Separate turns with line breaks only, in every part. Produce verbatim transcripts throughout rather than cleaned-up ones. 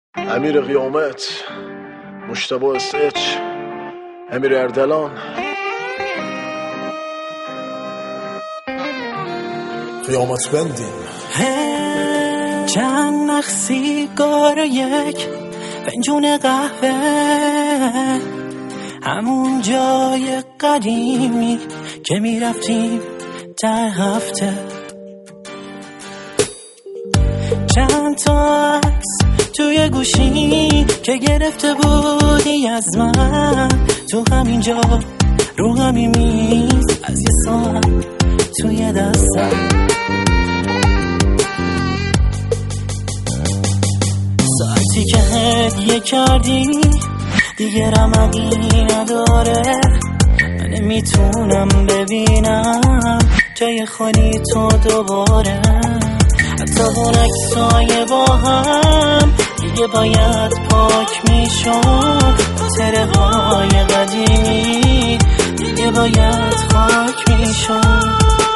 امیر قیامت، مجتبی اس اچ، امیر اردلان. قیامت بندیم.
چند نخ سیگار و یک فنجون قهوه، همون جای قدیمی که میرفتیم در هفته. چند تا عکس توی گوشی که گرفته بودی از من، تو همینجا رو همین میز از یه ساعت توی دستم. ساعتی که هدیه کردی دیگه رمقی نداره، من نمیتونم ببینم جای خالی تو دوباره. حتی اون عکسای با هم دیگه باید پاک میشون، خاطره های قدیمی دیگه باید خاک میشون.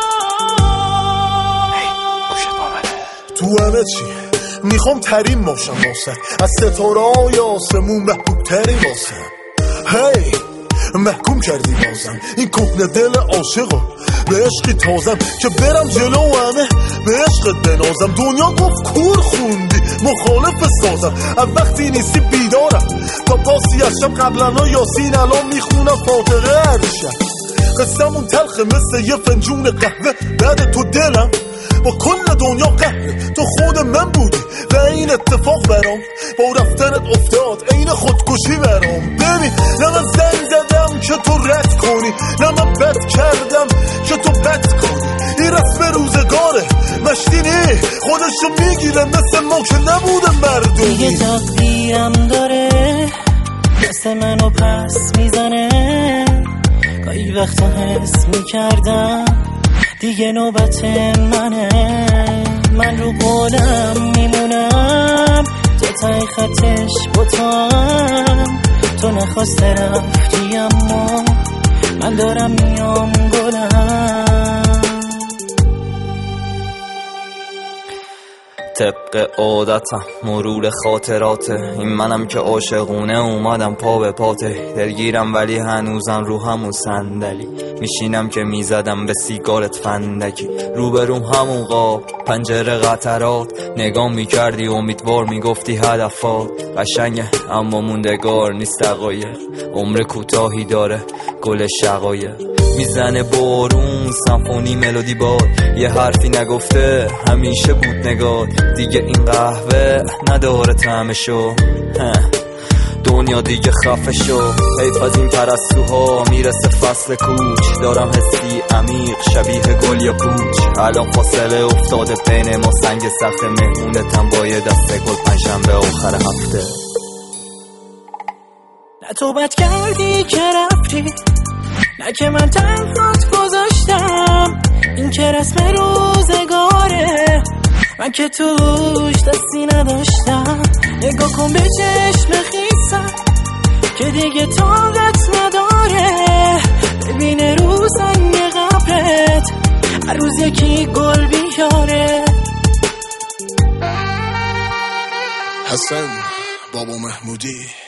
تو همه چی میخوام ترین باشم واسه، از ستاره های آسمون محبوب ترین واسه. هی محکوم کردی بازم این کهنه دل عاشقو به عشقی تازم که برم جلو همه به عشقت بنازم. دنیا گفت کور خوندی مخالف سازم، از وقتی نیستی بیدارم تا پاسی از شب. قبلنا یاسین الان میخونم فاتحه هر شب. قصه‌مون تلخه مثل یه فنجون قهوه، بعد تو دلم با کل دنیا قهره. تو خود من بودی و این اتفاق برام با رفتنت افتاد عین خودکشی برام. ببین نه من زنگ زدم که تو رد کنی، نه من بد کردم که تو بد کنی. این رسم روزگاره مشتینی خودشو میگیره مثل ما که نبوده مردمی.
دیگه تقدیرم داره دست منو پس میزنه، گاهی وقتا حس میکردم دیگه نوبت منه. من رو قولم میمونم تا تای خطش باتم، تو نخواسته رفتی اما من دارم میام گلم.
طبق عادتم مرور خاطراته، این منم که عاشقونه اومدم پا به پاته. دلگیرم ولی هنوزم رو همون صندلی میشینم که میزدم به سیگارت فندکی. روبروم همون قاب پنجره قطرات، نگاه میکردی امیدوار میگفتی هدفات. قشنگه اما موندگار نیست دقایق، عمر کوتاهی داره گل شقایق. میزنه بارون سمفونی ملودی باد، یه حرفی نگفته همیشه بود نگاه. دیگه این قهوه نداره طعمشو، دنیا دیگه خفه شو. حیف از این پرستوها میرسه فصل کوچ، دارم حسی عمیق شبیه گل یا پوچ. الان فاصله افتاده بین ما سنگ سخت، مهمونتم با یه دسته گل پنجشنبه آخر هفته.
نه تو بد کردی که رفتی، نه که من تنهات گذاشتم. این که رسم روزگاره من که توش دستی نداشتم. نگاه کن به چشم خیسم که دیگه طاقت نداره، ببینه رو سنگ قبرت هر روز یکی گل بیاره.
حسن بابا محمودی